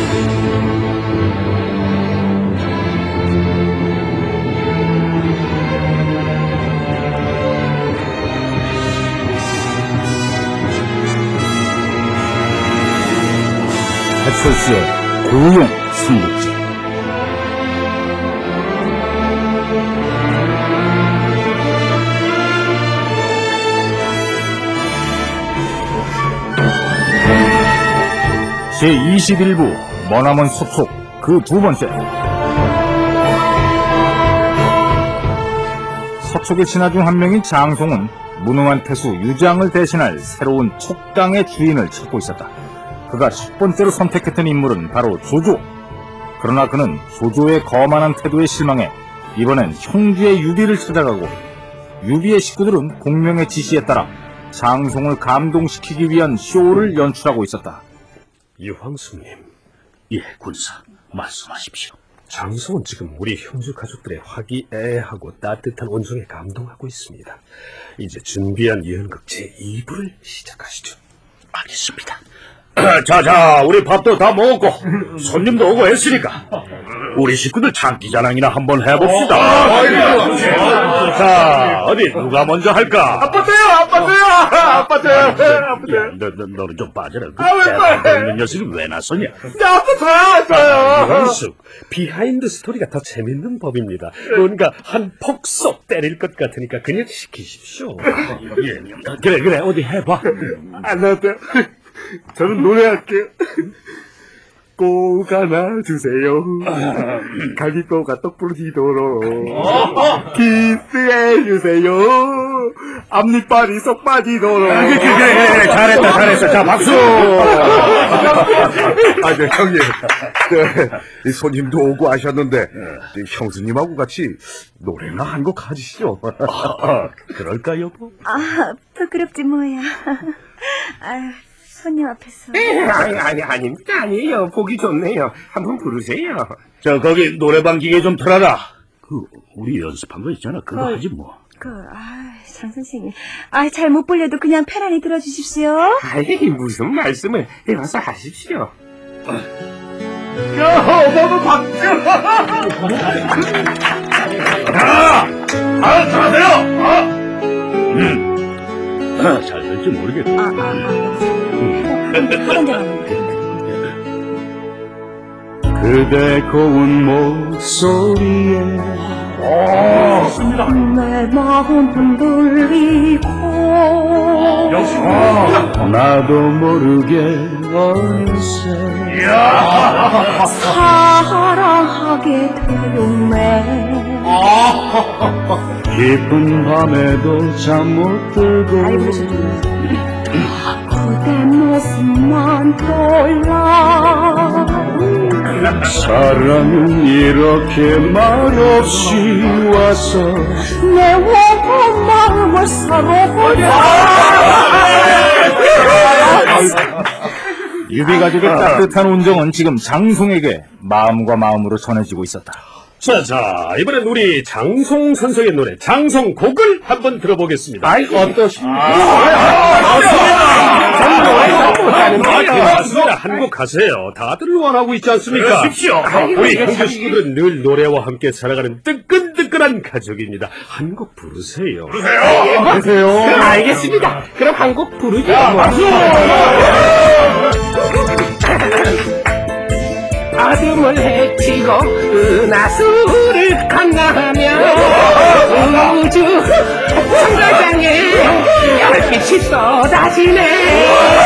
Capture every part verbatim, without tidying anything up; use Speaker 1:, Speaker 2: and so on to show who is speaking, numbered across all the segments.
Speaker 1: 배철수의 고용 삼국지. 제이십일 부 머나먼 서촉 그 두 번째. 서촉의 신하 중 한 명인 장송은 무능한 태수 유장을 대신할 새로운 촉강의 주인을 찾고 있었다. 그가 첫 번째로 선택했던 인물은 바로 조조. 그러나 그는 조조의 거만한 태도에 실망해 이번엔 형주의 유비를 찾아가고, 유비의 식구들은 공명의 지시에 따라 장송을 감동시키기 위한 쇼를 연출하고 있었다.
Speaker 2: 유황수님.
Speaker 3: 예, 군사, 말씀하십시오.
Speaker 2: 장송은 지금 우리 형주 가족들의 화기애애하고 따뜻한 온정에 감동하고 있습니다. 이제 준비한 예언극 제이 부를 시작하시죠.
Speaker 3: 알겠습니다. 자자, 우리 밥도 다 먹었고 손님도 오고 했으니까 우리 식구들 장기자랑이나 한번 해봅시다. 자, 어디 누가 먼저 할까?
Speaker 4: 아빠 돼요, 아빠 돼요, 아빠 돼요, 아빠 돼요.
Speaker 3: 너, 너, 너는 좀 빠져라. 그
Speaker 4: 아, 왜
Speaker 3: 대박 있는 녀석이 왜 나서냐?
Speaker 4: 네, 아빠 돼요, 돼요.
Speaker 2: 유황수, 비하인드 스토리가 더 재밌는 법입니다. 뭔가 한 폭 쏙 때릴 것 같으니까 그냥 시키십시오.
Speaker 3: 예, 그래 그래 어디 해봐.
Speaker 4: 안 나도. 저는 노래할게요. 꼭 안아주세요. 갈비뼈가 떡 부러지도록 키스해주세요. 앞니빨이 쏙 빠지도록.
Speaker 3: 그래, 그래, 그래, 잘했다 잘했어. 자, 박수.
Speaker 5: 아, 네, 형님. 네, 손님도 오고 하셨는데 네, 형수님하고 같이 노래나 한 곡 하시죠.
Speaker 3: 아, 그럴까 여보?
Speaker 6: 아, 부끄럽지 뭐야. 아유, 손님 앞에서.
Speaker 4: 아니, 아니, 아닙니다. 아니에요. 보기 좋네요. 한번 부르세요.
Speaker 3: 저 거기 노래방 기계 좀 틀어라. 그 우리 연습한 거 있잖아. 그거
Speaker 6: 어.
Speaker 3: 하지 뭐.
Speaker 6: 그, 아, 장 선생님. 아, 잘 못 불려도 그냥 편안히 들어주십시오.
Speaker 4: 아이, 무슨 말씀을. 와서 하십시오. 야, 어머머, 박수!
Speaker 3: 자, 아, 잘하세요. 아, 음, 아, 잘 될지 모르겠다.
Speaker 6: 아, 아, 아. 하던 대로 하면 돼.
Speaker 1: 그대 고운 목소리에
Speaker 6: 내 마음 흔들리고
Speaker 1: 나도 모르게 어느새
Speaker 6: 사랑하게 되었네.
Speaker 1: 깊은 밤에도 잠 못 들고
Speaker 6: 아이, 부르셨구나. 그대 모습만 떠올라.
Speaker 1: 사랑은 이렇게 말없이 와서
Speaker 6: 내 원한 마음을 사로버려.
Speaker 1: 유비 가족의 따뜻한 온정은 지금 장송에게 마음과 마음으로 전해지고 있었다.
Speaker 2: 자, 자, 이번엔 우리 장송 선생의 노래 장송곡을 한번 들어보겠습니다.
Speaker 4: 아이, 어떠십니까?
Speaker 2: 맞습니다. 한 곡 하세요. 다들 원하고 있지 않습니까?
Speaker 3: 그러십시오.
Speaker 2: 우리 형제 식구들은 늘 노래와 함께 살아가는 뜨끈뜨끈한 가족입니다. 한 곡 부르세요.
Speaker 4: 하세요. 알겠습니다. 그럼 한 곡 부르죠. 어둠을 헤치고 은하수를 건너면 우주 상가장에 별빛이 쏟아지네.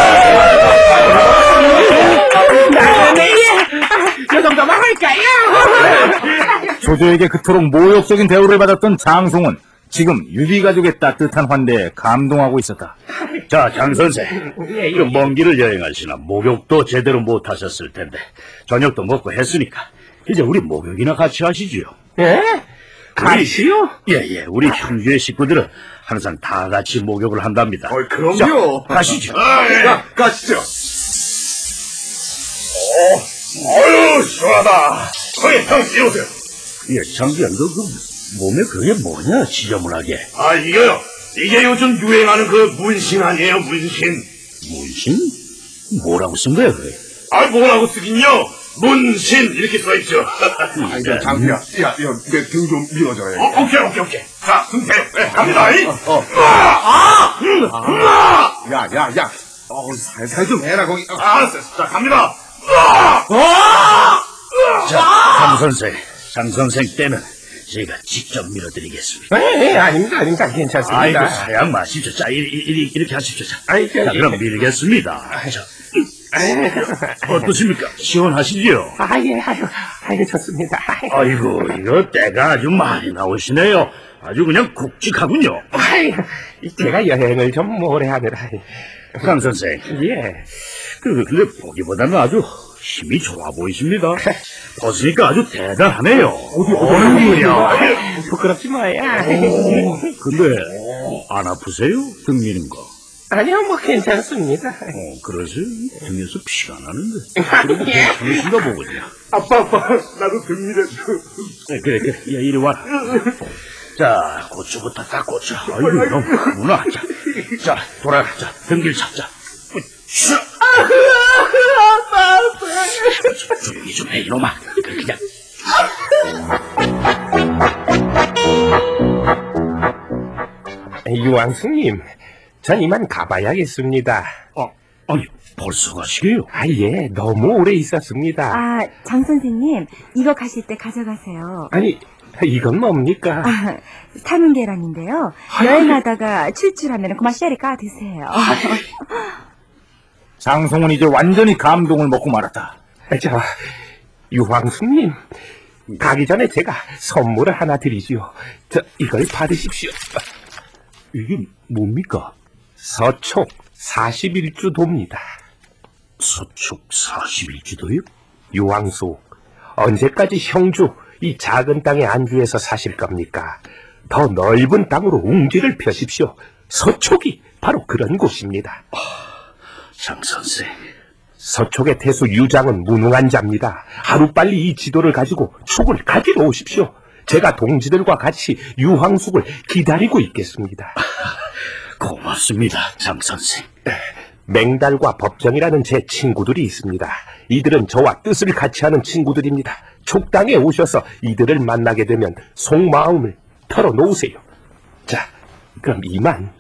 Speaker 4: 나는 요 정도만 할까요?
Speaker 1: 조조에게 그토록 모욕적인 대우를 받았던 장송은 지금 유비 가족의 따뜻한 환대에 감동하고 있었다.
Speaker 3: 자, 장 선생, 그 먼 길을 여행하시나 목욕도 제대로 못 하셨을 텐데 저녁도 먹고 했으니까 이제 우리 목욕이나 같이 하시지요.
Speaker 4: 예? 같이요?
Speaker 3: 예예, 우리 형주의 식구들은 항상 다 같이 목욕을 한답니다.
Speaker 5: 어, 그럼요.
Speaker 3: 자, 가시죠.
Speaker 5: 자, 가시죠. 어유 시원하다. 거기 형 이러세요.
Speaker 3: 예, 장기야, 너 그 몸에 그게 뭐냐, 지저분하게.
Speaker 5: 아, 이거요. 이게 요즘 유행하는 그 문신 아니에요, 문신.
Speaker 3: 문신? 뭐라고 쓴 거야, 그게?
Speaker 5: 아, 뭐라고 쓰긴요.
Speaker 3: 문신 이렇게 써있죠.
Speaker 5: 아이고, 장수야. 야, 야, 내 등 좀 밀어줘라.
Speaker 3: 어, 오케이 오케이 오케이. 자 승태 네, 갑니다. 이.
Speaker 5: 야, 야, 야. 어, 살살 좀 해라, 거기. 어.
Speaker 3: 알았어. 자 갑니다. 자, 장 선생, 장 선생 때는 제가 직접 밀어드리겠습니다.
Speaker 4: 에, 아닙니다, 아닙니다. 괜찮습니다.
Speaker 3: 아이고 사양 마십시오. 자, 이리, 이리, 이렇게 하십시오. 자,
Speaker 4: 아이고,
Speaker 3: 자 그럼 밀겠습니다. 자, 어떠십니까? 시원하시죠?
Speaker 4: 아, 예, 아유, 아이고, 좋습니다.
Speaker 3: 아이고, 이거 때가 아주 많이 나오시네요. 아주 그냥 굵직하군요.
Speaker 4: 아이고, 제가 여행을 좀 오래 하느라.
Speaker 3: 강 선생,
Speaker 4: 예.
Speaker 3: 그, 근데 보기보다는 아주 힘이 좋아 보이십니다. 벗으니까 아주 대단하네요. 어디, 어디야?
Speaker 4: 부끄럽지 뭐야.
Speaker 3: 근데, 안 아프세요? 등 미는 거.
Speaker 4: 아니요, 뭐, 괜찮습니다.
Speaker 3: 어, 그러세요? 등에서 피가 나는데. 그래도 괜찮으신가 보군요.
Speaker 5: 아빠, 아빠, 나도 등 밀어줘.
Speaker 3: 네, 그래, 그래. 야, 이리 와라. 자, 고추부터 딱 고추. 아이고, 너무 크구나. 자, 자, 돌아가. 자, 등길 잡자. 으쌰. 조용히 좀 해, 이놈아. 그냥.
Speaker 4: 유왕수님, 전 이만 가봐야겠습니다.
Speaker 3: 어, 아니, 벌써 가시게요?
Speaker 4: 아, 예, 너무 오래 있었습니다.
Speaker 6: 아, 장 선생님, 이거 가실 때 가져가세요.
Speaker 4: 아니, 이건 뭡니까?
Speaker 6: 아, 삶은 계란인데요. 여행하다가 출출하면 그만 쉐리 까 드세요.
Speaker 1: 장송은 이제 완전히 감동을 먹고 말았다.
Speaker 4: 저, 유황수님, 가기 전에 제가 선물을 하나 드리지요. 저, 이걸 받으십시오.
Speaker 3: 이게 뭡니까?
Speaker 4: 서촉 사십일 주 도입니다.
Speaker 3: 서촉 사십일 주도요?
Speaker 4: 유황수, 언제까지 형주 이 작은 땅에 안주해서 사실 겁니까? 더 넓은 땅으로 웅지를 펴십시오. 서촉이 바로 그런 곳입니다.
Speaker 3: 장 선생.
Speaker 4: 서촉의 태수 유장은 무능한 자입니다. 하루빨리 이 지도를 가지고 촉을 가지러 오십시오. 제가 동지들과 같이 유황숙을 기다리고 있겠습니다.
Speaker 3: 고맙습니다, 장 선생.
Speaker 4: 맹달과 법정이라는 제 친구들이 있습니다. 이들은 저와 뜻을 같이 하는 친구들입니다. 촉당에 오셔서 이들을 만나게 되면 속마음을 털어놓으세요. 자, 그럼 이만.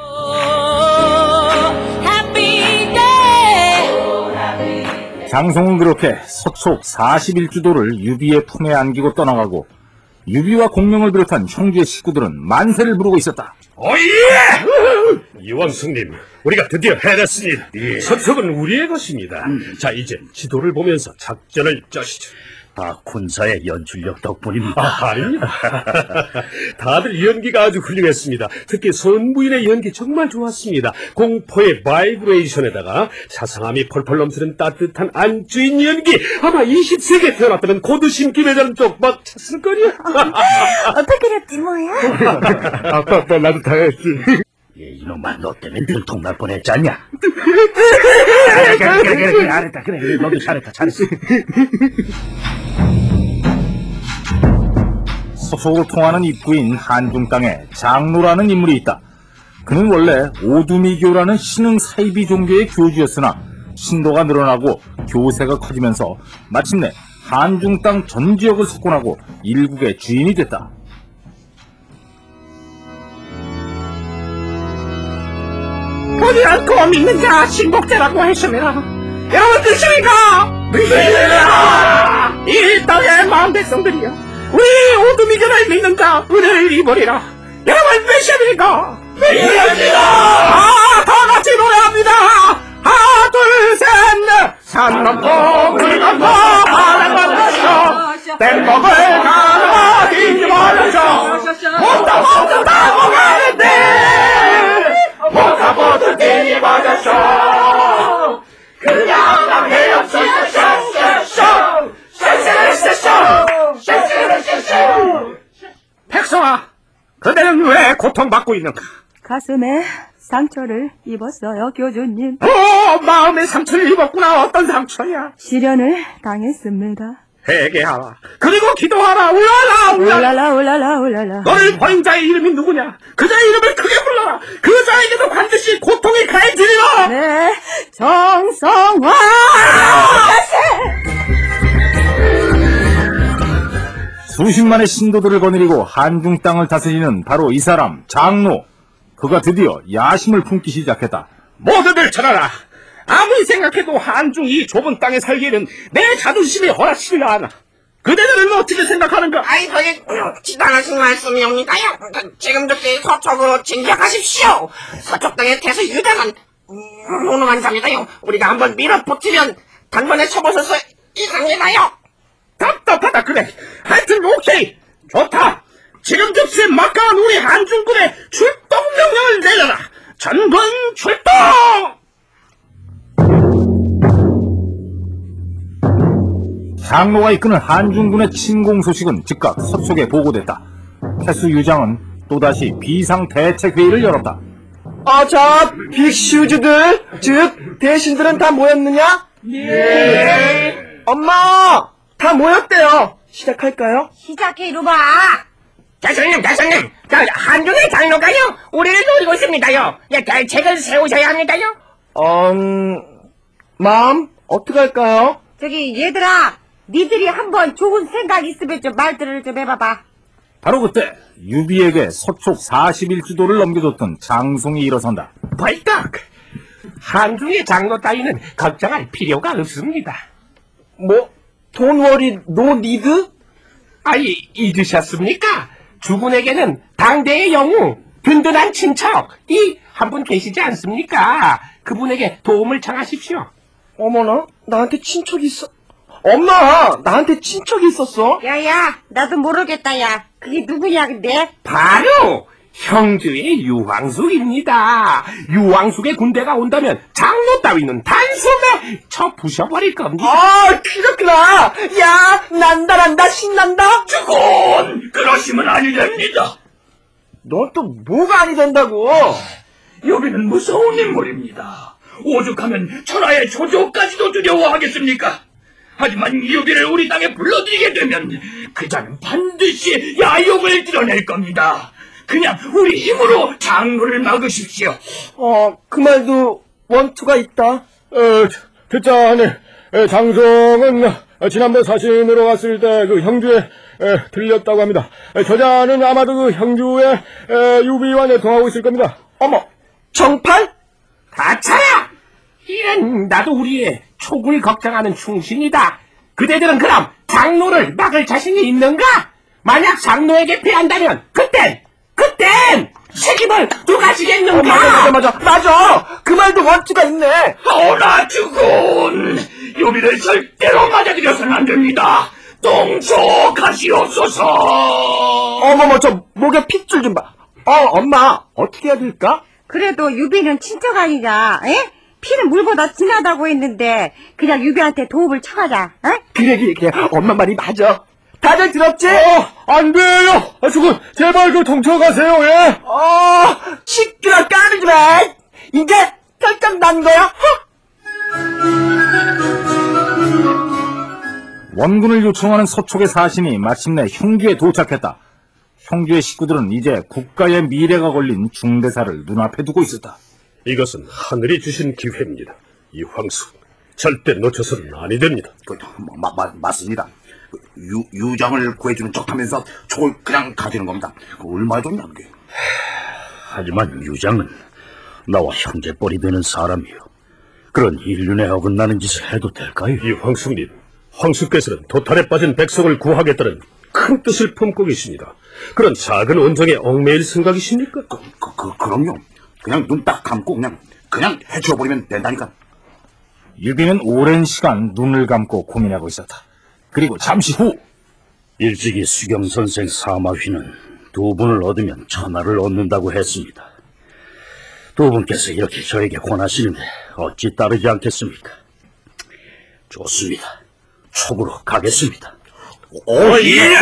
Speaker 1: 장송은 그렇게 서촉 사십일 주도를 유비의 품에 안기고 떠나가고 유비와 공명을 비롯한 형주의 식구들은 만세를 부르고 있었다.
Speaker 2: 오예! 이왕숙님, 우리가 드디어 해냈습니다. 서촉은 우리의 것입니다. 자, 이제 지도를 보면서 작전을 짜시죠.
Speaker 3: 다 군사의 연출력 덕분입니다.
Speaker 2: 아, 아닙니다. 다들 연기가 아주 훌륭했습니다. 특히 손부인의 연기 정말 좋았습니다. 공포의 바이브레이션에다가 사상함이 펄펄 넘치는 따뜻한 안주인 연기. 아마 이십 세기에 태어났다면 고두심 김혜자는 쪽박 찼을거려.
Speaker 6: 어떻게 그랬지 뭐야?
Speaker 5: 아빠, 아빠, 나도 당했지.
Speaker 3: 얘 이놈아, 너 때문에 들통 날 뻔했지 않냐? 그래, 그래, 그래, 그래, 그래, 잘했다. 그래, 그래, 너도 잘했다, 잘했어.
Speaker 1: 서촉을 통하는 입구인 한중 땅에 장로라는 인물이 있다. 그는 원래 오두미교라는 신흥 사이비 종교의 교주였으나 신도가 늘어나고 교세가 커지면서 마침내 한중 땅 전 지역을 석권하고 일국의 주인이 됐다.
Speaker 4: 보지 않고 믿는 자 신복자라고 했습니다. 여러분 믿습니까? 믿습니다. 이 땅의 마음 백성들이여, 우리 오두미교를 믿는 자 은혜를 입으리라. 여러분 믿습니까? 믿습니다. 아, 다 같이 노래합니다. 하나 둘 셋 넷. 산 넘고 물 건너 바람 만나서 뗏목을 가르마 뒤집어져서 못다 못다 다 먹었는데 못하고도 뒤집어졌어. 그냥 남 헤엄쳐 쇼쇼쇼 쇼쇼쇼 쇼쇼쇼. 백성아, 그대는 왜 고통받고 있는가?
Speaker 6: 가슴에 상처를 입었어요, 교주님.
Speaker 4: 오, 마음의 상처를 입었구나. 어떤 상처야?
Speaker 6: 시련을 당했습니다.
Speaker 4: 회개하라. 그리고 기도하라. 울라라, 울라라.
Speaker 6: 울라라, 울라라, 울라라.
Speaker 4: 너를 보인 자의 이름이 누구냐? 그 자의 이름을 크게 불러라. 그 자에게도 반드시 고통이 가해지리라.
Speaker 6: 네, 정성화! 다시!
Speaker 1: 수십만의 신도들을 거느리고 한중 땅을 다스리는 바로 이 사람 장로. 그가 드디어 야심을 품기 시작했다.
Speaker 3: 모두들 쳐라라. 아무리 생각해도 한중 이 좁은 땅에 살기에는 내 자존심이 허락치지가 않아. 그대들은 어떻게 생각하는가?
Speaker 7: 아이, 저기, 지당하신 말씀이옵니다요. 지금 즉시 서쪽으로 진격하십시오. 서쪽 땅의 태수 유장은 무능한 자입니다요. 우리가 한번 밀어붙이면 단번에 쳐부숴서 이상이나요.
Speaker 3: 답답하다 그래. 하여튼 오케이. 좋다. 지금 즉시 막강한 우리 한중군의 출동 명령을 내려라. 전군 출동!
Speaker 1: 장로가 이끄는 한중군의 침공 소식은 즉각 서쪽에 보고됐다. 태수 유장은 또다시 비상대책회의를 열었다.
Speaker 8: 아, 자, 빅슈즈들, 즉, 대신들은 다 모였느냐? 예. 엄마! 다 모였대요. 시작할까요?
Speaker 7: 시작해, 이놈아. 대장님, 대장님. 자, 한중의 장로가요. 우리를 노리고 있습니다요. 예, 대책을 세우셔야 합니다요.
Speaker 8: 음, 맘, 어떻게 할까요?
Speaker 6: 저기 얘들아, 니들이 한번 좋은 생각 있으면 좀 말들을 좀 해봐봐.
Speaker 1: 바로 그때 유비에게 서쪽 사십일 주도를 넘겨줬던 장송이 일어선다.
Speaker 4: 벌떡! 한중의 장로 따위는 걱정할 필요가 없습니다.
Speaker 8: 뭐, 돈워리 노 니드?
Speaker 4: 아이, 잊으셨습니까? 주군에게는 당대의 영웅, 든든한 친척이 한 분 계시지 않습니까? 그분에게 도움을 청하십시오.
Speaker 8: 어머나, 나한테 친척이 있어. 엄마, 나한테 친척이 있었어?
Speaker 6: 야야, 나도 모르겠다, 야. 그게 누구냐, 근데?
Speaker 4: 바로 형주의 유황숙입니다. 유황숙의 군대가 온다면 장로 따위는 단숨에 쳐 부셔버릴 겁니다.
Speaker 8: 아, 그렇구나. 야, 난다, 난다, 신난다.
Speaker 3: 주군! 그러시면 아니 됩니다.
Speaker 8: 넌 또 뭐가 아니 된다고?
Speaker 3: 유비는 무서운 인물입니다. 오죽하면 천하의 조조까지도 두려워하겠습니까? 하지만 유비를 우리 땅에 불러들이게 되면 그자는 반드시 야욕을 드러낼 겁니다. 그냥 우리 힘으로 장로를 막으십시오.
Speaker 8: 어, 그 말도 원투가 있다.
Speaker 2: 어, 듣자하네. 장성은 지난번 사신으로 갔을 때 그 형주에 에, 들렸다고 합니다. 에, 저자는 아마도 그 형주에 에, 유비와 내통하고 있을 겁니다.
Speaker 8: 어머, 정팔?
Speaker 4: 다차야! 이런 나도 우리의 촉을 걱정하는 충신이다. 그대들은 그럼 장로를 막을 자신이 있는가? 만약 장로에게 패한다면 그땐 그땐 책임을 누가 지겠는가?
Speaker 8: 어, 맞아, 맞아, 맞아, 맞아. 그 말도 원투가 있네.
Speaker 3: 오라 주군! 유비를 절대로 맞아들여서는 안 됩니다. 동족하시옵소서.
Speaker 8: 어머머, 저 목에 핏줄 좀 봐. 어, 엄마, 어떻게 해야 될까?
Speaker 6: 그래도 유비는 친척 아니냐, 에? 피는 물보다 진하다고 했는데 그냥 유비한테 도움을 청하자, 에?
Speaker 8: 그래, 그래, 그래. 엄마 말이 맞아. 다들 들었지?
Speaker 2: 안 돼요! 아, 주군, 제발 그 동쳐가세요, 예?
Speaker 8: 어, 시끄러 까불지 마. 이제 결정 난 거야? 허?
Speaker 1: 원군을 요청하는 서촉의 사신이 마침내 형주에 도착했다. 형주의 식구들은 이제 국가의 미래가 걸린 중대사를 눈앞에 두고 있었다.
Speaker 2: 이것은 하늘이 주신 기회입니다. 이 황숙, 절대 놓쳐서는 아니 됩니다.
Speaker 3: 그, 마, 마, 맞습니다. 유, 유장을 구해주는 척하면서 촉을 그냥 가지는 겁니다. 얼마나 좋냐 그게. 하지만 유장은 나와 형제뻘이 되는 사람이요. 그런 인륜에 어긋나는 짓을 해도 될까요?
Speaker 2: 이 황숙님, 황숙께서는 도탈에 빠진 백성을 구하겠다는 큰 뜻을 품고 계십니다. 그런 작은 원정에 얽매일 생각이십니까?
Speaker 3: 그, 그, 그, 그럼요. 그냥 눈 딱 감고 그냥 그냥 해치워버리면 된다니까.
Speaker 1: 유비는 오랜 시간 눈을 감고 고민하고 있었다. 그리고 잠시 후
Speaker 3: 일찍이 수경 선생 사마휘는 두 분을 얻으면 천하를 얻는다고 했습니다. 두 분께서 이렇게 저에게 권하시는데 어찌 따르지 않겠습니까? 좋습니다. 촉으로 가겠습니다. 오, 예!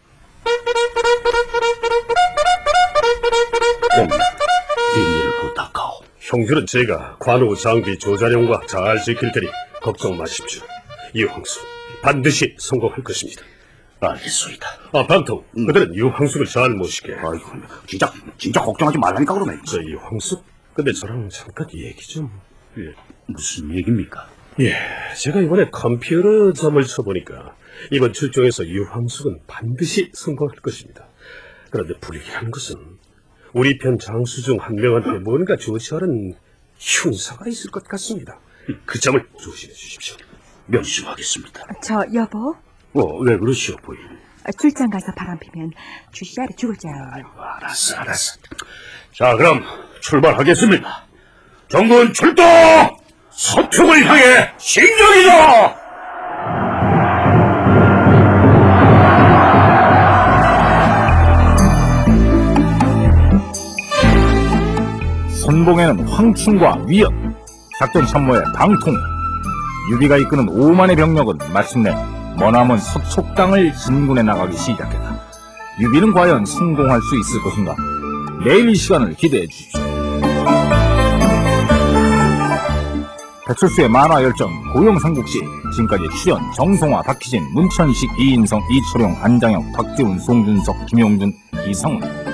Speaker 3: 비밀을 부탁하오.
Speaker 2: 형주는 제가 관우 장비 조자룡과 잘 지킬 테니 걱정 마십시오. 이 황숙 반드시 성공할 것입니다.
Speaker 3: 알겠습니다.
Speaker 2: 아, 반통,
Speaker 3: 음.
Speaker 2: 그들은 이 황숙을 잘 모시게.
Speaker 3: 아이고, 진짜 진짜 걱정하지 말라니까 그러네.
Speaker 2: 저 이 황숙? 근데 저랑 잠깐 얘기 좀... 예.
Speaker 3: 무슨 얘기입니까?
Speaker 2: 예, 제가 이번에 컴퓨터 점을 쳐보니까 이번 출정에서 유황숙은 반드시 성공할 것입니다. 그런데 불길한 것은 우리 편 장수 중 한 명한테 뭔가 좋지 않은 흉사가 있을 것 같습니다. 그 점을 조심해 주십시오.
Speaker 3: 명심하겠습니다.
Speaker 6: 저 여보,
Speaker 3: 어, 왜 그러시오, 보이?
Speaker 6: 출장 가서 바람 피면 주시아를 죽을 줄 알아요.
Speaker 3: 알았어, 알았어. 자, 그럼 출발하겠습니다. 정군 출동! 서쪽을 향해 진격이다!
Speaker 1: 선봉에는 황충과 위연, 작전 참모의 방통, 유비가 이끄는 오만의 병력은 마침내 머나먼 서촉 땅을 진군해 나가기 시작했다. 유비는 과연 성공할 수 있을 것인가? 내일 이 시간을 기대해 주십시오. 배철수의 만화 열정 고영상국시, 지금까지 출연 정성화, 박희진, 문천식, 이인성, 이철용, 안장혁, 박지훈, 송준석, 김용준, 이성훈.